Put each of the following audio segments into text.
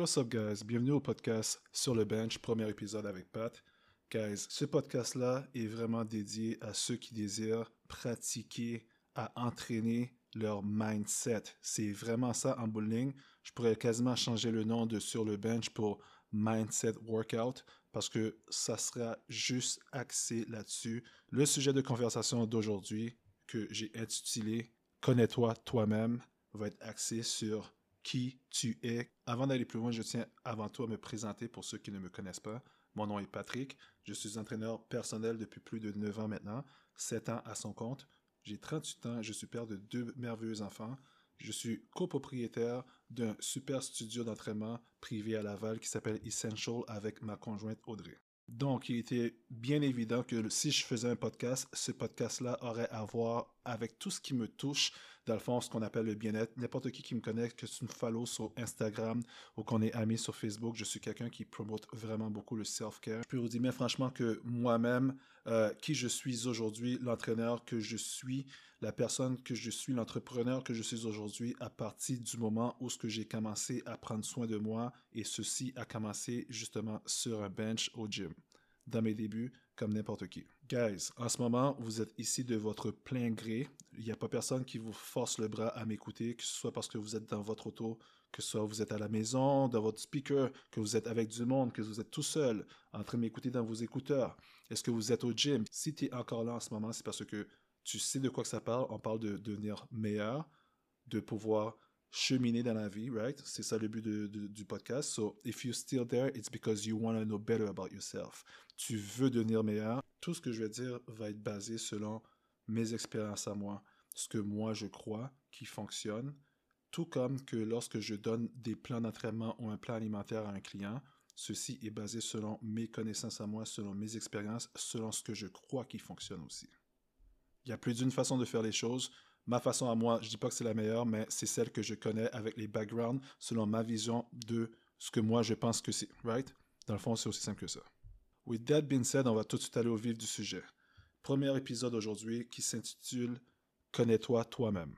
what's up guys? Bienvenue au podcast Sur le Bench, premier épisode avec Pat. Guys, ce podcast-là est vraiment dédié à ceux qui désirent pratiquer, à entraîner leur mindset. C'est vraiment ça en bout de ligne. Je pourrais quasiment changer le nom de Sur le Bench pour Mindset Workout parce que ça sera juste axé là-dessus. Le sujet de conversation d'aujourd'hui que j'ai intitulé Connais-toi toi-même va être axé sur qui tu es. Avant d'aller plus loin, je tiens avant tout à me présenter pour ceux qui ne me connaissent pas. Mon nom est Patrick. Je suis entraîneur personnel depuis plus de 9 ans maintenant, 7 ans à son compte. J'ai 38 ans, je suis père de 2 merveilleux enfants. Je suis copropriétaire d'un super studio d'entraînement privé à Laval qui s'appelle Essential avec ma conjointe Audrey. Donc, il était bien évident que si je faisais un podcast, ce podcast-là aurait à voir avec tout ce qui me touche, dans le fond, ce qu'on appelle le bien-être. N'importe qui me connaît, que tu me follow sur Instagram ou qu'on est amis sur Facebook, je suis quelqu'un qui promote vraiment beaucoup le self-care. Je peux vous dire, mais franchement, que moi-même, qui je suis aujourd'hui, l'entraîneur que je suis, la personne que je suis, l'entrepreneur que je suis aujourd'hui, à partir du moment où j'ai commencé à prendre soin de moi, et ceci a commencé justement sur un bench au gym. Dans mes débuts, comme n'importe qui. Guys, en ce moment, vous êtes ici de votre plein gré. Il n'y a pas personne qui vous force le bras à m'écouter, que ce soit parce que vous êtes dans votre auto, que ce soit vous êtes à la maison, dans votre speaker, que vous êtes avec du monde, que vous êtes tout seul, en train de m'écouter dans vos écouteurs. Est-ce que vous êtes au gym? Si tu es encore là en ce moment, c'est parce que tu sais de quoi que ça parle. On parle de devenir meilleur, de pouvoir cheminer dans la vie, right? C'est ça le but du podcast. So, if you're still there, it's because you want to know better about yourself. Tu veux devenir meilleur. Tout ce que je vais dire va être basé selon mes expériences à moi, ce que moi je crois qui fonctionne, tout comme que lorsque je donne des plans d'entraînement ou un plan alimentaire à un client, ceci est basé selon mes connaissances à moi, selon mes expériences, selon ce que je crois qui fonctionne aussi. Il y a plus d'une façon de faire les choses. Ma façon à moi, je dis pas que c'est la meilleure, mais c'est celle que je connais avec les backgrounds, selon ma vision de ce que moi je pense que c'est, right? Dans le fond, c'est aussi simple que ça. With that being said, on va tout de suite aller au vif du sujet. Premier épisode aujourd'hui qui s'intitule Connais-toi toi-même.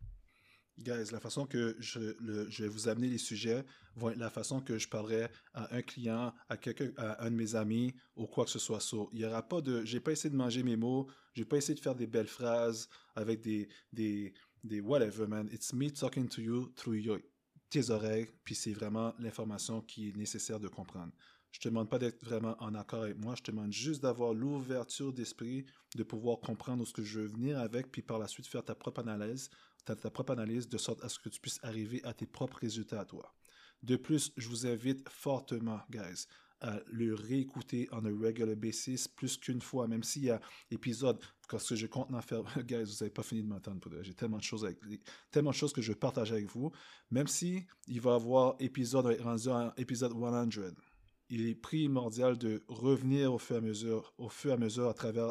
Guys, la façon que je vais vous amener les sujets va être la façon que je parlerai à un client, à un de mes amis ou quoi que ce soit. Il n'y aura pas de... J'ai pas essayé de manger mes mots, j'ai pas essayé de faire des belles phrases avec des whatever, man. It's me talking to you through tes oreilles, puis c'est vraiment l'information qui est nécessaire de comprendre. Je te demande pas d'être vraiment en accord avec moi, je te demande juste d'avoir l'ouverture d'esprit, de pouvoir comprendre où ce que je veux venir avec, puis par la suite faire ta propre analyse de sorte à ce que tu puisses arriver à tes propres résultats à toi. De plus, je vous invite fortement, guys, à le réécouter on a regular basis plus qu'une fois, même s'il y a épisode, parce que je compte en faire, guys, vous n'avez pas fini de m'entendre, j'ai tellement de choses que je partage avec vous, même si il va y avoir épisode rendu à épisode 100. Il est primordial de revenir au fur et à mesure à travers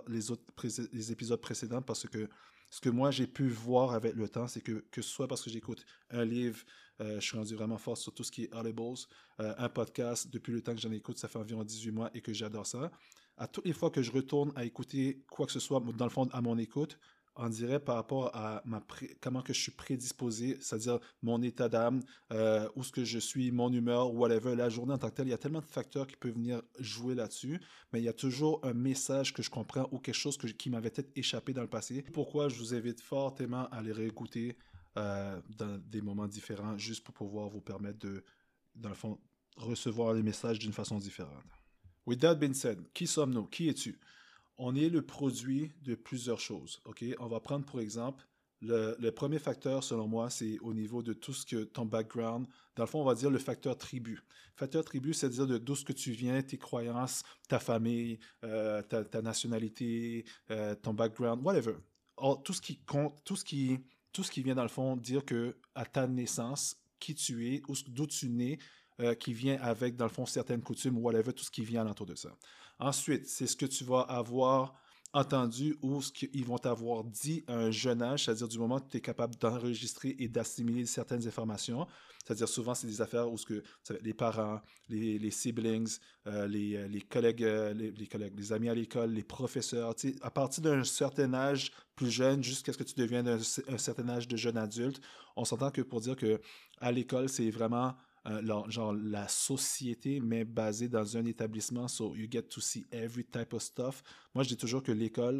les épisodes précédents parce que ce que moi j'ai pu voir avec le temps, c'est que ce soit parce que j'écoute un livre, je suis rendu vraiment fort sur tout ce qui est Audibles, un podcast, depuis le temps que j'en écoute, ça fait environ 18 mois et que j'adore ça. À toutes les fois que je retourne à écouter quoi que ce soit, dans le fond, à mon écoute, on dirait par rapport à comment que je suis prédisposé, c'est-à-dire mon état d'âme, où ce que je suis, mon humeur, whatever, la journée en tant que telle, il y a tellement de facteurs qui peuvent venir jouer là-dessus, mais il y a toujours un message que je comprends ou quelque chose qui m'avait peut-être échappé dans le passé. Pourquoi je vous invite fortement à les réécouter dans des moments différents, juste pour pouvoir vous permettre de, dans le fond, recevoir les messages d'une façon différente. With that being said, qui sommes-nous? Qui es-tu? On est le produit de plusieurs choses. Okay? On va prendre pour exemple, le premier facteur selon moi, c'est au niveau de tout ce que ton background, dans le fond, on va dire le facteur tribu. Facteur tribu, c'est-à-dire d'où ce que tu viens, tes croyances, ta famille, ta nationalité, ton background, whatever. Tout ce qui compte, tout ce qui vient dans le fond dire que à ta naissance, qui tu es, d'où tu nais, qui vient avec, dans le fond, certaines coutumes, whatever, tout ce qui vient alentour de ça. Ensuite, c'est ce que tu vas avoir entendu ou ce qu'ils vont t'avoir dit à un jeune âge, c'est-à-dire du moment que tu es capable d'enregistrer et d'assimiler certaines informations. C'est-à-dire souvent, c'est des affaires où les parents, les siblings, les collègues, les amis à l'école, les professeurs, à partir d'un certain âge plus jeune, jusqu'à ce que tu deviennes un certain âge de jeune adulte, on s'entend que pour dire que à l'école, c'est vraiment genre la société, mais basée dans un établissement. So you get to see every type of stuff. Moi, je dis toujours que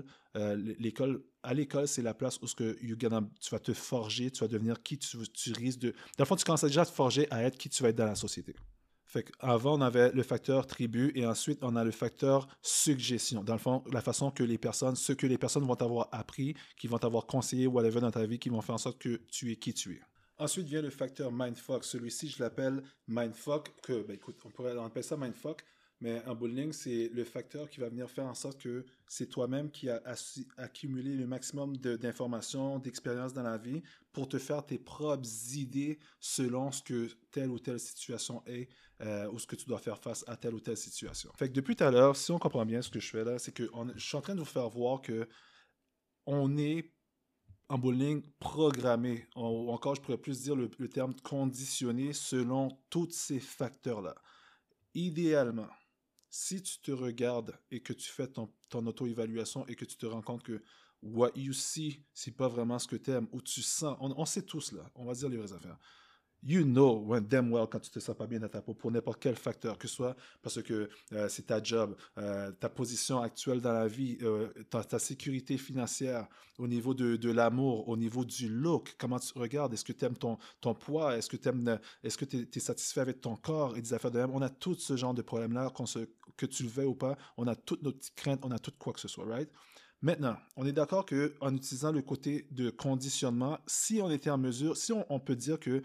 à l'école, c'est la place où tu vas te forger, tu vas devenir qui tu risques de. Dans le fond, tu commences déjà à te forger à être qui tu vas être dans la société. Fait qu'avant, on avait le facteur tribu et ensuite, on a le facteur suggestion. Dans le fond, la façon que ce que les personnes vont t'avoir appris, qui vont t'avoir conseillé, whatever dans ta vie, qui vont faire en sorte que tu es qui tu es. Ensuite vient le facteur mindfuck. Celui-ci, je l'appelle mindfuck, écoute, on appelle ça mindfuck, mais en bowling, c'est le facteur qui va venir faire en sorte que c'est toi-même qui as accumulé le maximum d'informations, d'expériences dans la vie pour te faire tes propres idées selon ce que telle ou telle situation est ou ce que tu dois faire face à telle ou telle situation. Fait que depuis tout à l'heure, si on comprend bien ce que je fais là, c'est que je suis en train de vous faire voir que on est en bowling programmé, ou encore je pourrais plus dire le terme conditionné selon tous ces facteurs-là. Idéalement, si tu te regardes et que tu fais ton auto-évaluation et que tu te rends compte que what you see, c'est pas vraiment ce que tu aimes, ou tu sens, on sait tous là, on va dire les vraies affaires. You know when damn well quand tu te sens pas bien dans ta peau pour n'importe quel facteur, que ce soit parce que c'est ta job, ta position actuelle dans la vie, ta sécurité financière, au niveau de l'amour, au niveau du look, comment tu regardes, est-ce que tu aimes ton poids, est-ce que tu es satisfait avec ton corps et des affaires de même. On a tout ce genre de problèmes-là, que tu le veuilles ou pas, on a toutes nos petites craintes, on a tout quoi que ce soit, right? Maintenant, on est d'accord qu'en utilisant le côté de conditionnement, si on était en mesure, si on peut dire que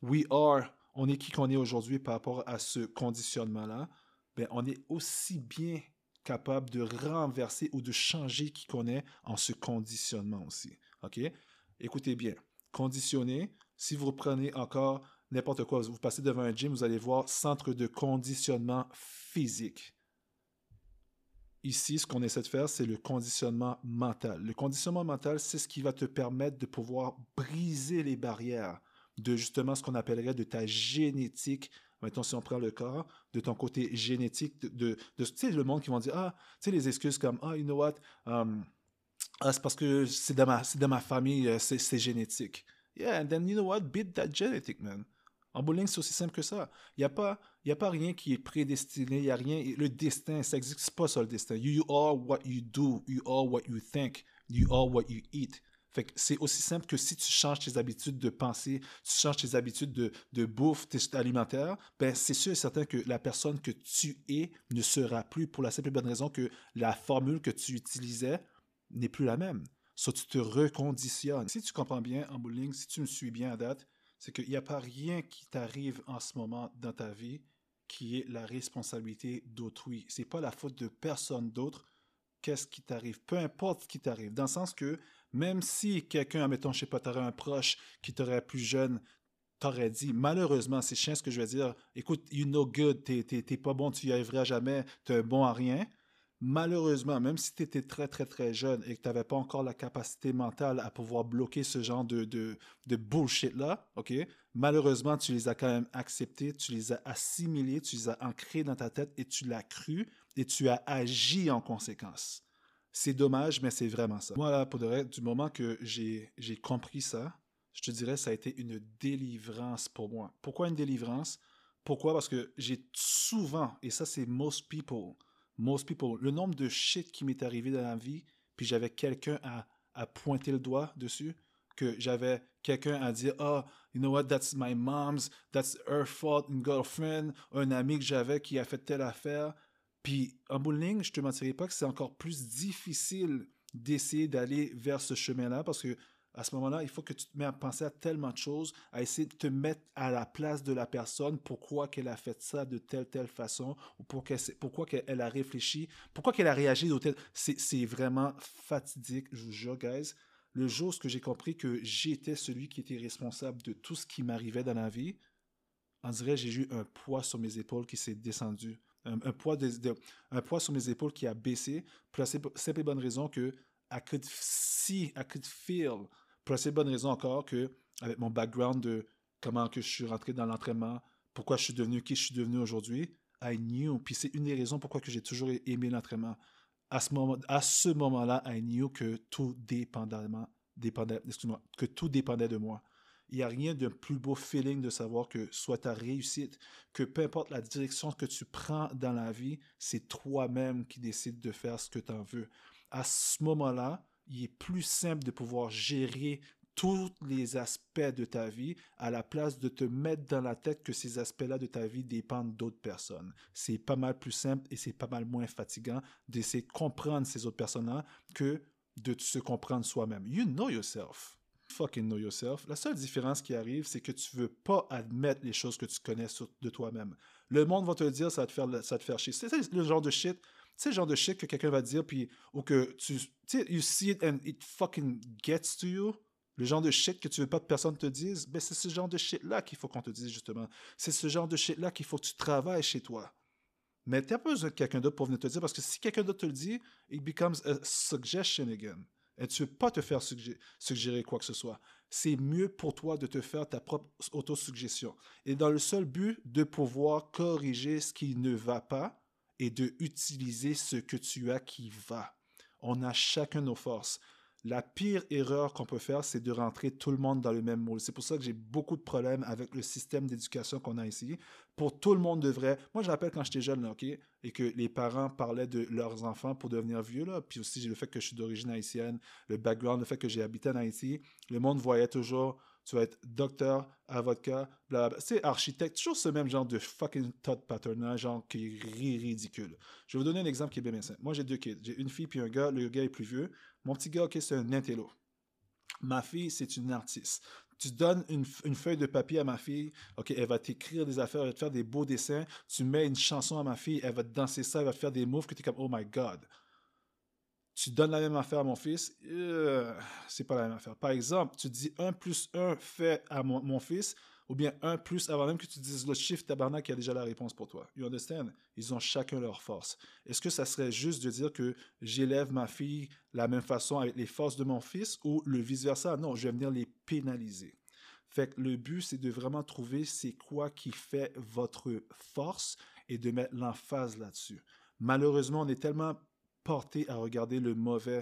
on est qui qu'on est aujourd'hui par rapport à ce conditionnement-là, ben on est aussi bien capable de renverser ou de changer qui qu'on est en ce conditionnement aussi. OK? Écoutez bien. Conditionner, si vous reprenez encore n'importe quoi, vous passez devant un gym, vous allez voir centre de conditionnement physique. Ici, ce qu'on essaie de faire, c'est le conditionnement mental. Le conditionnement mental, c'est ce qui va te permettre de pouvoir briser les barrières de justement ce qu'on appellerait de ta génétique. Mettons, si on prend le corps, de ton côté génétique, tu sais, le monde qui vont dire, tu sais, les excuses comme, you know what, c'est parce que c'est dans ma famille, c'est génétique. Yeah, and then you know what, beat that genetic, man. En bowling, c'est aussi simple que ça. Il y a pas rien qui est prédestiné, il y a rien, le destin, ça n'existe pas ça, le destin. You are what you do, you are what you think, you are what you eat. Fait que c'est aussi simple que si tu changes tes habitudes de pensée, tu changes tes habitudes de bouffe alimentaire, ben c'est sûr et certain que la personne que tu es ne sera plus pour la simple et bonne raison que la formule que tu utilisais n'est plus la même. So, tu te reconditionnes. Si tu comprends bien en bowling, si tu me suis bien à date, c'est qu'il n'y a pas rien qui t'arrive en ce moment dans ta vie qui est la responsabilité d'autrui. C'est pas la faute de personne d'autre. Qu'est-ce qui t'arrive? Peu importe ce qui t'arrive. Dans le sens que même si quelqu'un, admettons, je sais pas, t'aurais un proche qui t'aurait plus jeune, t'aurais dit, malheureusement, c'est chiant ce que je vais dire, écoute, you know good, t'es pas bon, tu y arriveras jamais, t'es bon à rien. Malheureusement, même si tu étais très, très, très jeune et que tu n'avais pas encore la capacité mentale à pouvoir bloquer ce genre de bullshit-là, OK? Malheureusement, tu les as quand même acceptés, tu les as assimilés, tu les as ancrés dans ta tête et tu l'as cru et tu as agi en conséquence. C'est dommage, mais c'est vraiment ça. Moi, là, pour de vrai, du moment que j'ai compris ça, je te dirais ça a été une délivrance pour moi. Pourquoi une délivrance? Pourquoi? Parce que j'ai souvent, et ça c'est most people, le nombre de shit qui m'est arrivé dans la vie, puis j'avais quelqu'un à pointer le doigt dessus, que j'avais quelqu'un à dire, you know what, that's my mom's, that's her fault, une girlfriend, un ami que j'avais qui a fait telle affaire. Puis en bowling, je te mentirai pas que c'est encore plus difficile d'essayer d'aller vers ce chemin-là parce que à ce moment-là, il faut que tu te mets à penser à tellement de choses, à essayer de te mettre à la place de la personne, pourquoi qu'elle a fait ça de telle façon, ou pourquoi qu'elle a réfléchi, pourquoi qu'elle a réagi de telle... C'est vraiment fatidique, je vous jure, guys. Le jour où j'ai compris que j'étais celui qui était responsable de tout ce qui m'arrivait dans la vie, on dirait j'ai eu un poids sur mes épaules qui s'est descendu. Un poids sur mes épaules qui a baissé pour la simple et bonne raison que I could see, I could feel, pour la simple et bonne raison encore que avec mon background de comment que je suis rentré dans l'entraînement, pourquoi je suis devenu qui je suis devenu aujourd'hui, I knew. Puis c'est une des raisons pourquoi que j'ai toujours aimé l'entraînement. À ce moment-là, I knew que tout dépendait, excuse-moi, que tout dépendait de moi. Il n'y a rien d'un plus beau feeling de savoir que soit ta réussite, que peu importe la direction que tu prends dans la vie, c'est toi-même qui décides de faire ce que tu en veux. À ce moment-là, il est plus simple de pouvoir gérer tous les aspects de ta vie à la place de te mettre dans la tête que ces aspects-là de ta vie dépendent d'autres personnes. C'est pas mal plus simple et c'est pas mal moins fatigant d'essayer de comprendre ces autres personnes-là que de se comprendre soi-même. You know yourself. Fucking know yourself. La seule différence qui arrive, c'est que tu veux pas admettre les choses que tu connais de toi-même. Le monde va te le dire, ça va te faire chier. C'est le genre de shit. C'est le genre de shit que quelqu'un va te dire, puis, ou que tu sais, you see it and it fucking gets to you. Le genre de shit que tu veux pas que personne te dise, ben c'est ce genre de shit-là qu'il faut qu'on te dise, justement. C'est ce genre de shit-là qu'il faut que tu travailles chez toi. Mais tu n'as pas besoin de quelqu'un d'autre pour venir te le dire, parce que si quelqu'un d'autre te le dit, it becomes a suggestion again. Et tu ne veux pas te faire suggérer quoi que ce soit. C'est mieux pour toi de te faire ta propre autosuggestion. Et dans le seul but de pouvoir corriger ce qui ne va pas et de utiliser ce que tu as qui va. On a chacun nos forces. La pire erreur qu'on peut faire, c'est de rentrer tout le monde dans le même moule. C'est pour ça que j'ai beaucoup de problèmes avec le système d'éducation qu'on a ici. Pour tout le monde devrait... Moi, je rappelle quand j'étais jeune, là, OK, et que les parents parlaient de leurs enfants pour devenir vieux, là, puis aussi j'ai le fait que je suis d'origine haïtienne, le background, le fait que j'ai habité en Haïti, le monde voyait toujours, tu vas être docteur, avocat, blablabla. C'est architecte, toujours ce même genre de fucking thought pattern, genre qui est ridicule. Je vais vous donner un exemple qui est bien simple. Moi, j'ai 2 kids. J'ai une fille puis un gars. Le gars est plus vieux. Mon petit gars, OK, c'est un intello. Ma fille, c'est une artiste. Tu donnes une feuille de papier à ma fille, OK, elle va t'écrire des affaires, elle va te faire des beaux dessins. Tu mets une chanson à ma fille, elle va te danser ça, elle va te faire des moves que tu es comme, oh my God. Tu donnes la même affaire à mon fils, c'est pas la même affaire. Par exemple, tu dis 1 plus 1 fait à mon fils, ou bien 1 plus, avant même que tu dises le chiffre tabarnak, il y a déjà la réponse pour toi. You understand? Ils ont chacun leur force. Est-ce que ça serait juste de dire que j'élève ma fille de la même façon avec les forces de mon fils, ou le vice-versa? Non, je vais venir les pénaliser. Fait que le but, c'est de vraiment trouver c'est quoi qui fait votre force et de mettre l'emphase là-dessus. Malheureusement, on est tellement porté à regarder le mauvais,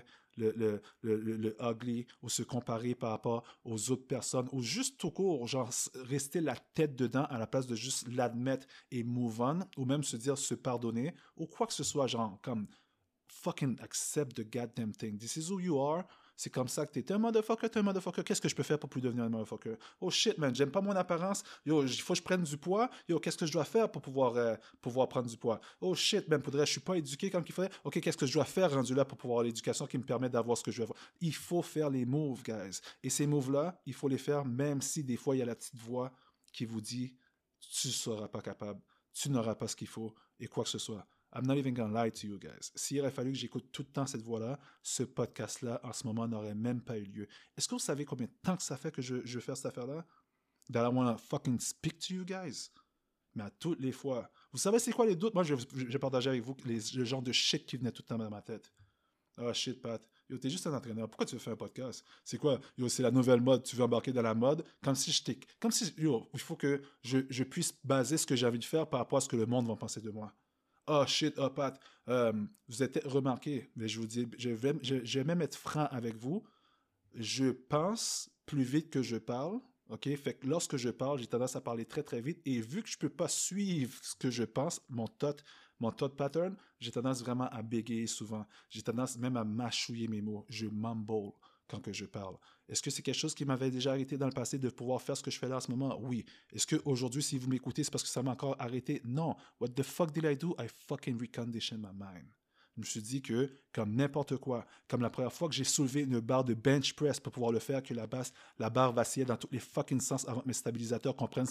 le ugly, ou se comparer par rapport aux autres personnes, ou juste tout court, genre rester la tête dedans à la place de juste l'admettre et move on, ou même se dire se pardonner, ou quoi que ce soit, genre comme fucking accept the goddamn thing. This is who you are. C'est comme ça que t'es un motherfucker, t'es un motherfucker. Qu'est-ce que je peux faire pour plus devenir un motherfucker? Oh shit, man, j'aime pas mon apparence. Yo, il faut que je prenne du poids. Yo, qu'est-ce que je dois faire pour pouvoir prendre du poids? Oh shit, man, je suis pas éduqué comme qu'il faudrait. Ok, qu'est-ce que je dois faire rendu là pour pouvoir avoir l'éducation qui me permet d'avoir ce que je veux avoir? Il faut faire les moves, guys. Et ces moves-là, il faut les faire même si des fois il y a la petite voix qui vous dit tu seras pas capable, tu n'auras pas ce qu'il faut et quoi que ce soit. I'm not even gonna lie to you guys. S'il aurait fallu que j'écoute tout le temps cette voix-là, ce podcast-là, en ce moment, n'aurait même pas eu lieu. Est-ce que vous savez combien de temps que ça fait que je veux faire cette affaire-là? That I wanna fucking speak to you guys? Mais à toutes les fois. Vous savez c'est quoi les doutes? Moi, je vais partager avec vous le genre de shit qui venait tout le temps dans ma tête. Ah, shit, Pat. Yo, t'es juste un entraîneur. Pourquoi tu veux faire un podcast? C'est quoi? Yo, c'est la nouvelle mode. Tu veux embarquer dans la mode? Comme si yo, il faut que je puisse baser ce que j'ai envie de faire par rapport à ce que le monde va penser de moi. Oh shit, oh Pat, vous êtes remarqué, mais je vous dis, je vais même être franc avec vous. Je pense plus vite que je parle. OK? Fait que lorsque je parle, j'ai tendance à parler très très vite. Et vu que je peux pas suivre ce que je pense, mon thought pattern, j'ai tendance vraiment à bégayer souvent. J'ai tendance même à mâchouiller mes mots. Je mumble quand que je parle. Est-ce que c'est quelque chose qui m'avait déjà arrêté dans le passé de pouvoir faire ce que je fais là en ce moment? Oui. Est-ce qu'aujourd'hui, si vous m'écoutez, c'est parce que ça m'a encore arrêté? Non. What the fuck did I do? I fucking reconditioned my mind. Je me suis dit que, comme n'importe quoi, comme la première fois que j'ai soulevé une barre de bench press pour pouvoir le faire, que la barre vacillait dans tous les fucking sens avant que mes stabilisateurs comprennent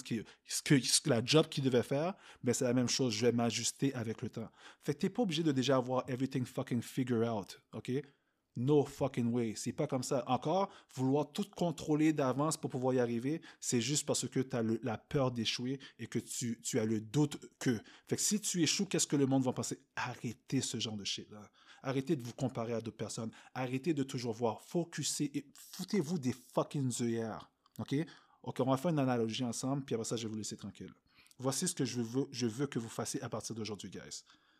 la job qu'ils devaient faire, ben c'est la même chose, je vais m'ajuster avec le temps. Fait que t'es pas obligé de déjà avoir everything fucking figure out, ok? No fucking way. C'est pas comme ça. Encore, vouloir tout contrôler d'avance pour pouvoir y arriver, c'est juste parce que tu as la peur d'échouer et que tu as le doute que. Fait que si tu échoues, qu'est-ce que le monde va penser? Arrêtez ce genre de shit-là. Arrêtez de vous comparer à d'autres personnes. Arrêtez de toujours voir. Focussez et foutez-vous des fucking œillères. OK? OK, on va faire une analogie ensemble, puis après ça, je vais vous laisser tranquille. Voici ce que je veux que vous fassiez à partir d'aujourd'hui, guys.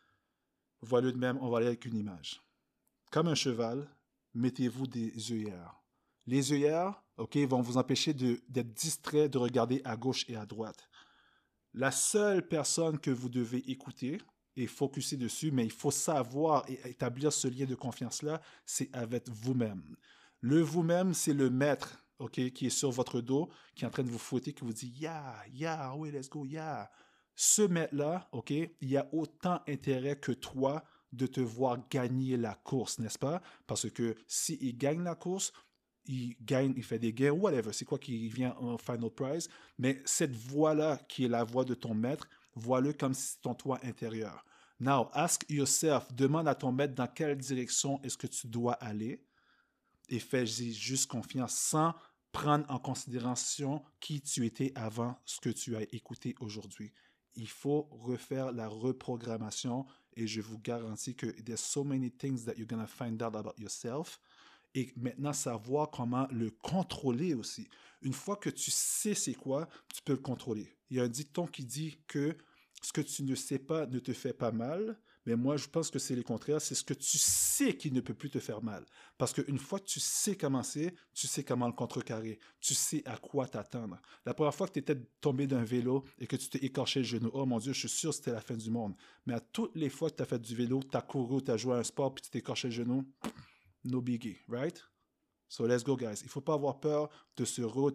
Voilà de même, on va aller avec une image. Comme un cheval, mettez-vous des œillères. Les œillères, OK? Ils vont vous empêcher d'être distrait, de regarder à gauche et à droite. La seule personne que vous devez écouter et focuser dessus, mais il faut savoir et établir ce lien de confiance-là, c'est avec vous-même. Le vous-même, c'est le maître, OK, qui est sur votre dos, qui est en train de vous fouetter, qui vous dit « Yeah, yeah, oui, let's go, yeah ». Ce maître-là, OK, il a autant intérêt que toi de te voir gagner la course, n'est-ce pas? Parce que s'il gagne la course, il gagne, il fait des gains, whatever, c'est quoi qui vient en final prize, mais cette voix-là qui est la voix de ton maître, vois-le comme si c'est ton toi intérieur. Now, ask yourself, demande à ton maître dans quelle direction est-ce que tu dois aller et fais-y juste confiance sans prendre en considération qui tu étais avant ce que tu as écouté aujourd'hui. Il faut refaire la reprogrammation et je vous garantis que there's so many things that you're going to find out about yourself. Et maintenant, savoir comment le contrôler aussi. Une fois que tu sais c'est quoi, tu peux le contrôler. Il y a un dicton qui dit que ce que tu ne sais pas ne te fait pas mal, mais moi, je pense que c'est le contraire. C'est ce que tu sais qui ne peut plus te faire mal. Parce qu'une fois que tu sais comment c'est, tu sais comment le contrecarrer. Tu sais à quoi t'attendre. La première fois que tu étais tombé d'un vélo et que tu t'es écorché le genou, oh mon Dieu, je suis sûr que c'était la fin du monde. Mais à toutes les fois que tu as fait du vélo, tu as couru, tu as joué à un sport, puis tu t'es écorché le genou, no biggie, right? So let's go, guys. Il ne faut pas avoir peur de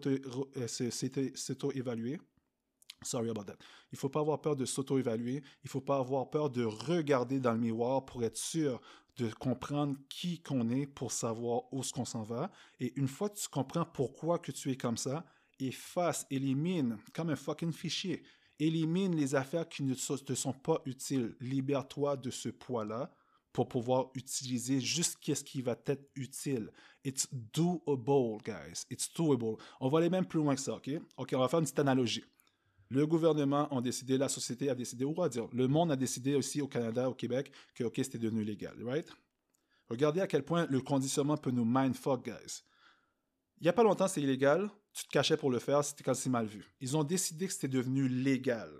s'auto-évaluer. Sorry about that. Il ne faut pas avoir peur de s'auto-évaluer. Il ne faut pas avoir peur de regarder dans le miroir pour être sûr de comprendre qui qu'on est pour savoir où est-ce qu'on s'en va. Et une fois que tu comprends pourquoi que tu es comme ça, efface, élimine, comme un fucking fichier. Élimine les affaires qui ne te sont pas utiles. Libère-toi de ce poids-là pour pouvoir utiliser juste qu'est-ce qui va être utile. It's doable, guys. It's doable. On va aller même plus loin que ça, OK? OK, on va faire une petite analogie. Le gouvernement a décidé, la société a décidé, on va dire, le monde a décidé aussi au Canada, au Québec, que OK, c'était devenu légal, right? Regardez à quel point le conditionnement peut nous mindfuck, guys. Il n'y a pas longtemps, c'était illégal. Tu te cachais pour le faire, c'était quand c'est mal vu. Ils ont décidé que c'était devenu légal.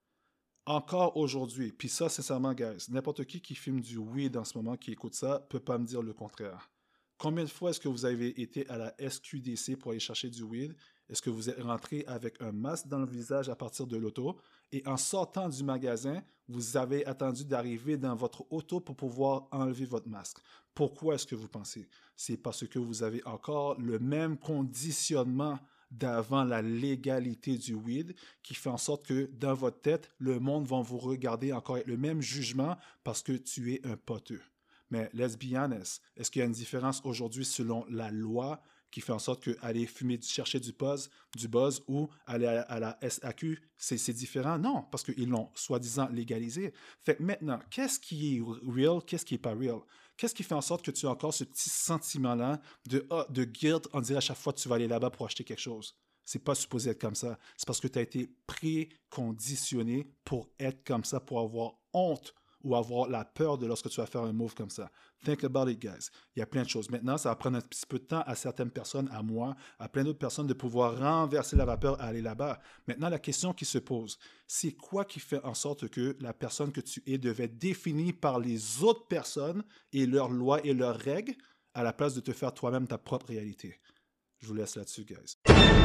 Encore aujourd'hui, puis ça, sincèrement, guys, n'importe qui fume du weed en ce moment, qui écoute ça, peut pas me dire le contraire. Combien de fois est-ce que vous avez été à la SQDC pour aller chercher du weed? Est-ce que vous êtes rentré avec un masque dans le visage à partir de l'auto? Et en sortant du magasin, vous avez attendu d'arriver dans votre auto pour pouvoir enlever votre masque. Pourquoi est-ce que vous pensez? C'est parce que vous avez encore le même conditionnement d'avant la légalité du weed qui fait en sorte que dans votre tête, le monde va vous regarder encore avec le même jugement parce que tu es un poteux. Mais let's be honest, est-ce qu'il y a une différence aujourd'hui selon la loi qui fait en sorte qu'aller fumer, chercher du buzz ou aller à la SAQ, c'est différent? Non, parce qu'ils l'ont soi-disant légalisé. Fait que maintenant, qu'est-ce qui est real, qu'est-ce qui n'est pas real? Qu'est-ce qui fait en sorte que tu as encore ce petit sentiment-là de guilt, on dirait à chaque fois que tu vas aller là-bas pour acheter quelque chose? C'est pas supposé être comme ça. C'est parce que tu as été préconditionné pour être comme ça, pour avoir honte ou avoir la peur de lorsque tu vas faire un move comme ça. Think about it, guys. Il y a plein de choses. Maintenant, ça va prendre un petit peu de temps à certaines personnes, à moi, à plein d'autres personnes de pouvoir renverser la vapeur à aller là-bas. Maintenant, la question qui se pose, c'est quoi qui fait en sorte que la personne que tu es devait être définie par les autres personnes et leurs lois et leurs règles à la place de te faire toi-même ta propre réalité? Je vous laisse là-dessus, guys.